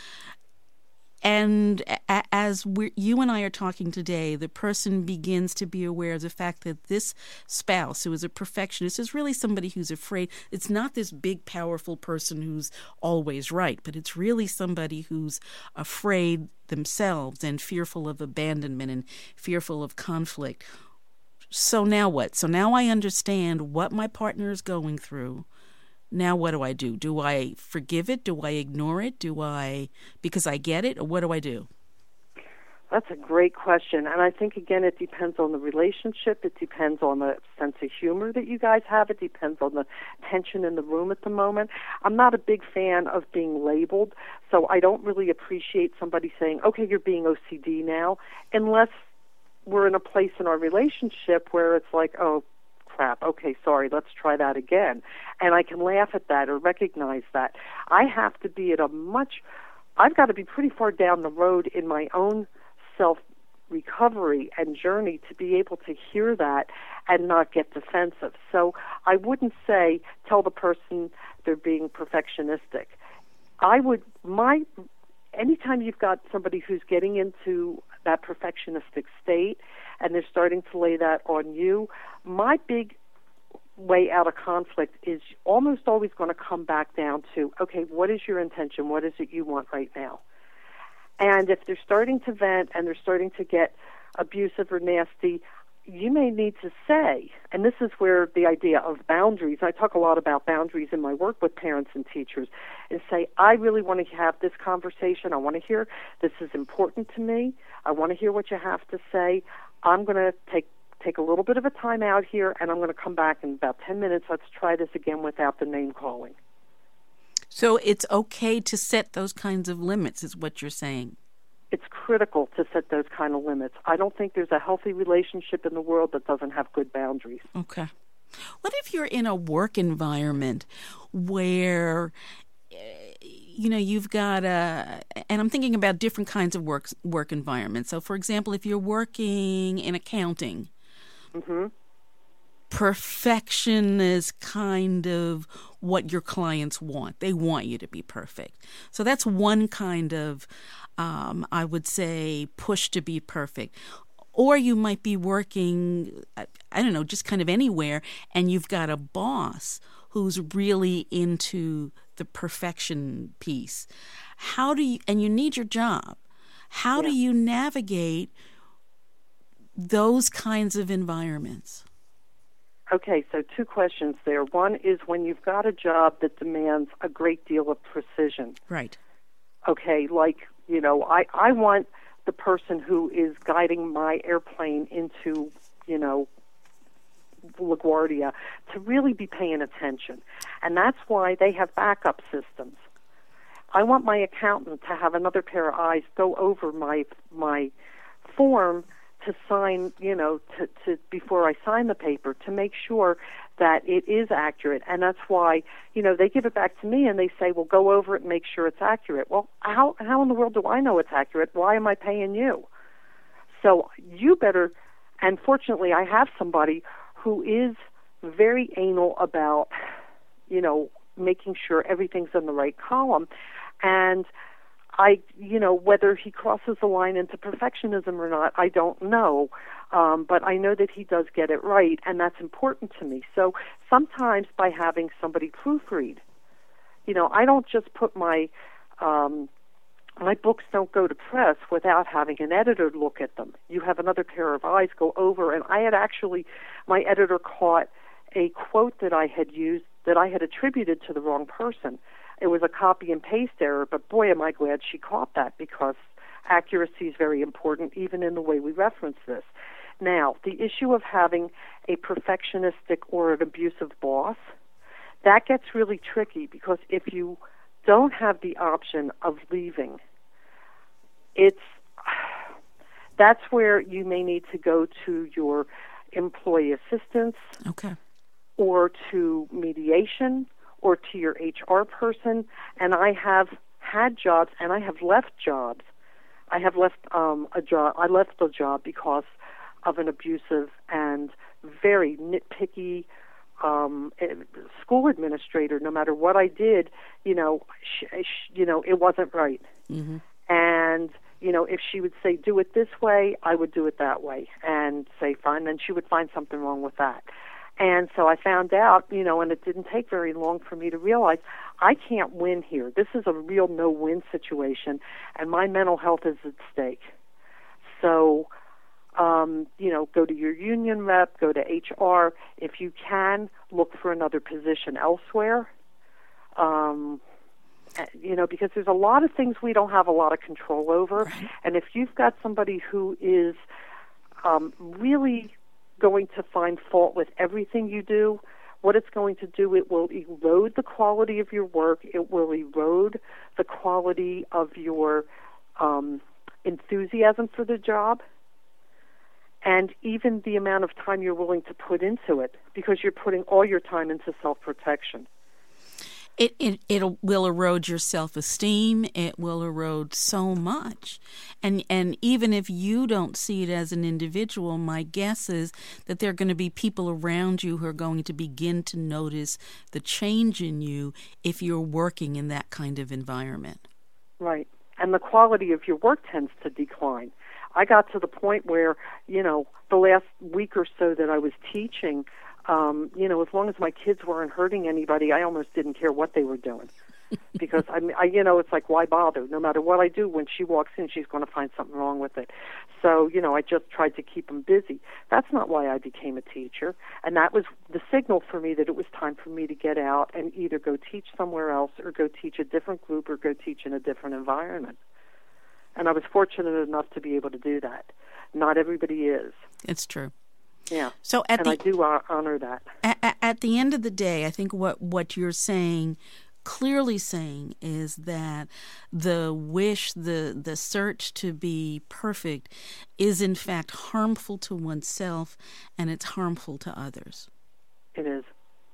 and a- as we're, you and I are talking today, the person begins to be aware of the fact that this spouse who is a perfectionist is really somebody who's afraid. It's not this big, powerful person who's always right, but it's really somebody who's afraid themselves and fearful of abandonment and fearful of conflict. So now what? So now I understand what my partner is going through. Now what do I do? Do I forgive it? Do I ignore it? Do I, because I get it? Or what do I do? That's a great question. And I think, again, it depends on the relationship. It depends on the sense of humor that you guys have. It depends on the tension in the room at the moment. I'm not a big fan of being labeled, so I don't really appreciate somebody saying, okay, you're being O C D now, unless we're in a place in our relationship where it's like, oh, crap, okay, sorry, let's try that again. And I can laugh at that or recognize that. I have to be at a much, I've got to be pretty far down the road in my own self-recovery and journey to be able to hear that and not get defensive. So I wouldn't say tell the person they're being perfectionistic. I would, my, anytime you've got somebody who's getting into that perfectionistic state and they're starting to lay that on you, my big way out of conflict is almost always going to come back down to, okay, what is your intention? What is it you want right now? And if they're starting to vent and they're starting to get abusive or nasty, you may need to say, and this is where the idea of boundaries, I talk a lot about boundaries in my work with parents and teachers, is say, I really want to have this conversation. I want to hear, this is important to me. I want to hear what you have to say. I'm going to take take a little bit of a time out here, and I'm going to come back in about ten minutes. Let's try this again without the name calling. So it's okay to set those kinds of limits, is what you're saying. It's critical to set those kind of limits. I don't think there's a healthy relationship in the world that doesn't have good boundaries. Okay. What if you're in a work environment where, you know, you've got a, and I'm thinking about different kinds of work, work environments. So, for example, if you're working in accounting, mm-hmm. perfection is kind of what your clients want. They want you to be perfect. So that's one kind of, um, I would say, push to be perfect. Or you might be working, I don't know, just kind of anywhere, and you've got a boss who's really into the perfection piece. How do you, and you need your job, how yeah. do you navigate those kinds of environments? Okay, so two questions there. One is when you've got a job that demands a great deal of precision. Right. Okay, like, you know, I, I want the person who is guiding my airplane into, you know, LaGuardia to really be paying attention. And that's why they have backup systems. I want my accountant to have another pair of eyes go over my my form to sign, you know, to, to before I sign the paper, to make sure that it is accurate. And that's why, you know, they give it back to me and they say, well, go over it and make sure it's accurate. Well, how how in the world do I know it's accurate? Why am I paying you? So you better, and fortunately I have somebody who is very anal about, you know, making sure everything's in the right column. And I, you know, whether he crosses the line into perfectionism or not, I don't know. Um, but I know that he does get it right, and that's important to me. So sometimes by having somebody proofread, you know, I don't just put my, um, my books don't go to press without having an editor look at them. You have another pair of eyes go over, and I had actually, my editor caught a quote that I had used that I had attributed to the wrong person. It was a copy and paste error, but boy, am I glad she caught that, because accuracy is very important even in the way we reference this. Now, the issue of having a perfectionistic or an abusive boss, that gets really tricky, because if you don't have the option of leaving, it's that's where you may need to go to your employee assistance, okay, or to mediation, or to your H R person. And I have had jobs, and I have left jobs. I have left um, a job. I left a job because of an abusive and very nitpicky um, school administrator. No matter what I did, you know, sh- sh- you know, it wasn't right. Mm-hmm. And you know, if she would say, do it this way, I would do it that way, and say, fine, then she would find something wrong with that. And so I found out, you know, and it didn't take very long for me to realize I can't win here. This is a real no-win situation, and my mental health is at stake. So, um, you know, go to your union rep, go to H R. If you can, look for another position elsewhere. Um You know, because there's a lot of things we don't have a lot of control over. Right. And if you've got somebody who is um, really going to find fault with everything you do, what it's going to do, it will erode the quality of your work. It will erode the quality of your um, enthusiasm for the job, and even the amount of time you're willing to put into it, because you're putting all your time into self-protection. It, it it will erode your self-esteem. It will erode so much. And and even if you don't see it as an individual, my guess is that there are going to be people around you who are going to begin to notice the change in you if you're working in that kind of environment. Right. And the quality of your work tends to decline. I got to the point where, you know, the last week or so that I was teaching, Um, you know, as long as my kids weren't hurting anybody, I almost didn't care what they were doing. Because, I, I, you know, it's like, why bother? No matter what I do, when she walks in, she's going to find something wrong with it. So, you know, I just tried to keep them busy. That's not why I became a teacher. And that was the signal for me that it was time for me to get out and either go teach somewhere else or go teach a different group or go teach in a different environment. And I was fortunate enough to be able to do that. Not everybody is. It's true. Yeah, so at and the, I do honor that. At, at the end of the day, I think what, what you're saying, clearly saying, is that the wish, the, the search to be perfect is in fact harmful to oneself, and it's harmful to others. It is.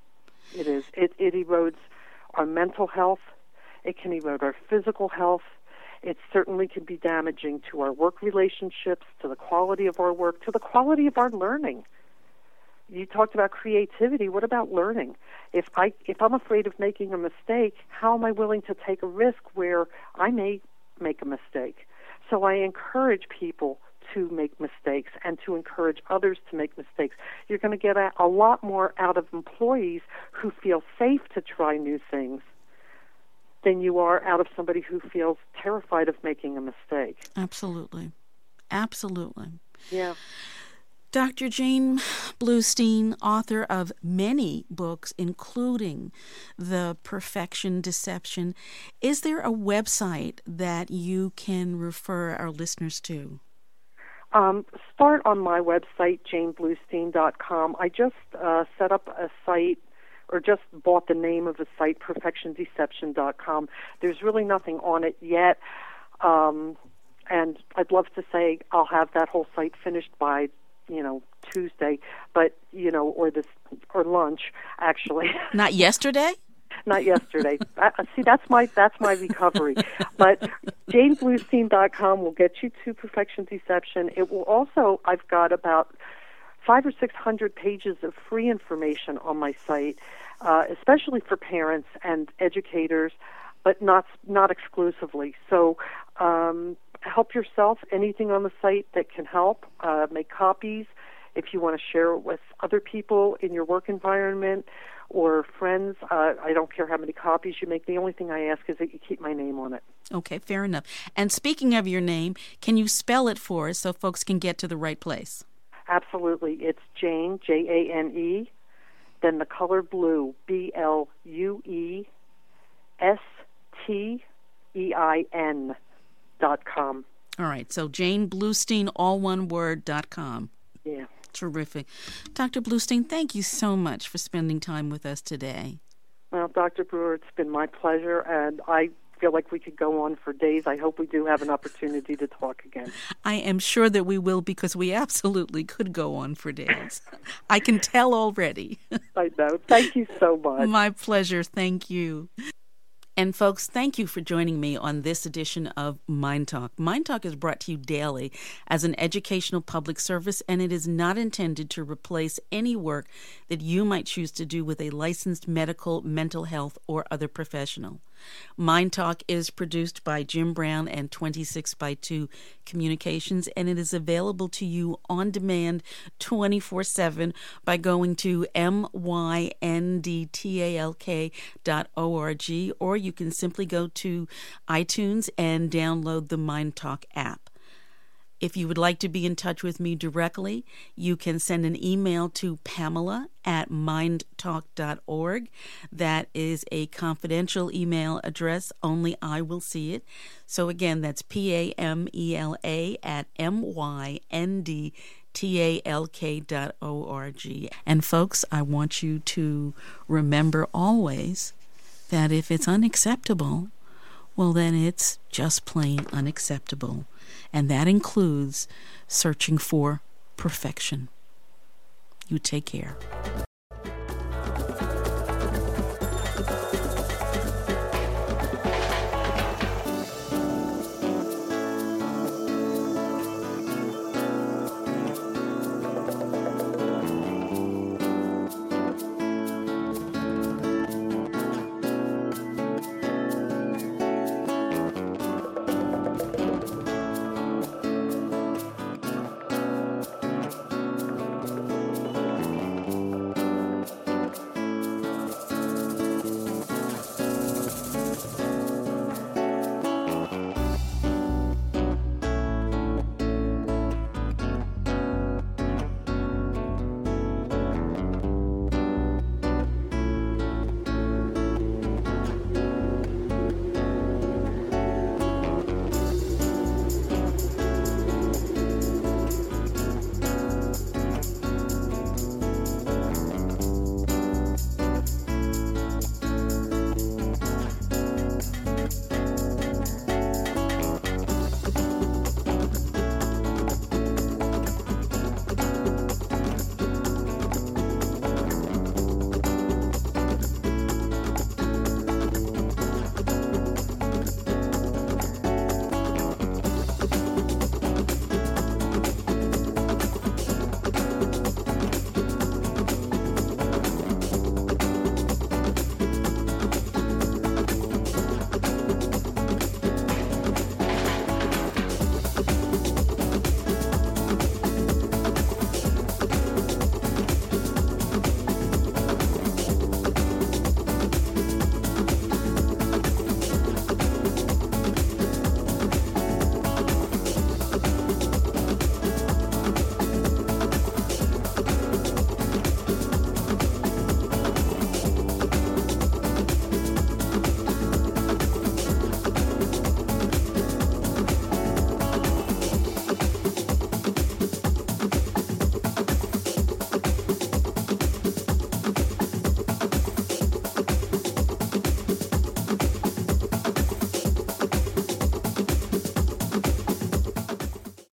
It is. It, it erodes our mental health. It can erode our physical health. It certainly can be damaging to our work relationships, to the quality of our work, to the quality of our learning. You talked about creativity. What about learning? If I if I'm afraid of making a mistake, how am I willing to take a risk where I may make a mistake? So I encourage people to make mistakes and to encourage others to make mistakes. You're going to get a, a lot more out of employees who feel safe to try new things than you are out of somebody who feels terrified of making a mistake. Absolutely. Absolutely. Yeah. Doctor Jane Bluestein, author of many books, including The Perfection Deception, is there a website that you can refer our listeners to? Um, start on my website, jane bluestein dot com. I just uh, set up a site, or just bought the name of the site, perfection deception dot com. There's really nothing on it yet, um, and I'd love to say I'll have that whole site finished by, you know, Tuesday, but, you know, or this, or lunch, actually. Not yesterday? Not yesterday. uh, see, that's my that's my recovery. But jane bluestein dot com will get you to Perfection Deception. It will also, I've got about five or six hundred pages of free information on my site, uh, especially for parents and educators, but not not exclusively. So um, help yourself. Anything on the site that can help. Uh, make copies if you want to share it with other people in your work environment or friends. Uh, I don't care how many copies you make. The only thing I ask is that you keep my name on it. Okay, fair enough. And speaking of your name, can you spell it for us so folks can get to the right place? Absolutely. It's Jane, J A N E, then the color blue, B L U E S T E I N dot com. All right, so Jane Bluestein, all one word, dot com. Yeah. Terrific. Doctor Bluestein, thank you so much for spending time with us today. Well, Doctor Brewer, it's been my pleasure, and I feel like we could go on for days. I hope we do have an opportunity to talk again. I am sure that we will, because we absolutely could go on for days. I can tell already. I know. Thank you so much. My pleasure. Thank you. And folks, thank you for joining me on this edition of Mind Talk. Mind Talk is brought to you daily as an educational public service, and it is not intended to replace any work that you might choose to do with a licensed medical, mental health, or other professional. Mind Talk is produced by Jim Brown and twenty-six by two Communications, and it is available to you on demand twenty-four seven by going to M Y N D talk dot org, or you can simply go to iTunes and download the Mind Talk app. If you would like to be in touch with me directly, you can send an email to Pamela at mind talk dot org. That is a confidential email address. Only I will see it. So again, that's P A M E L A at M Y N D talk dot org. And folks, I want you to remember always that if it's unacceptable, well, then it's just plain unacceptable. And that includes searching for perfection. You take care.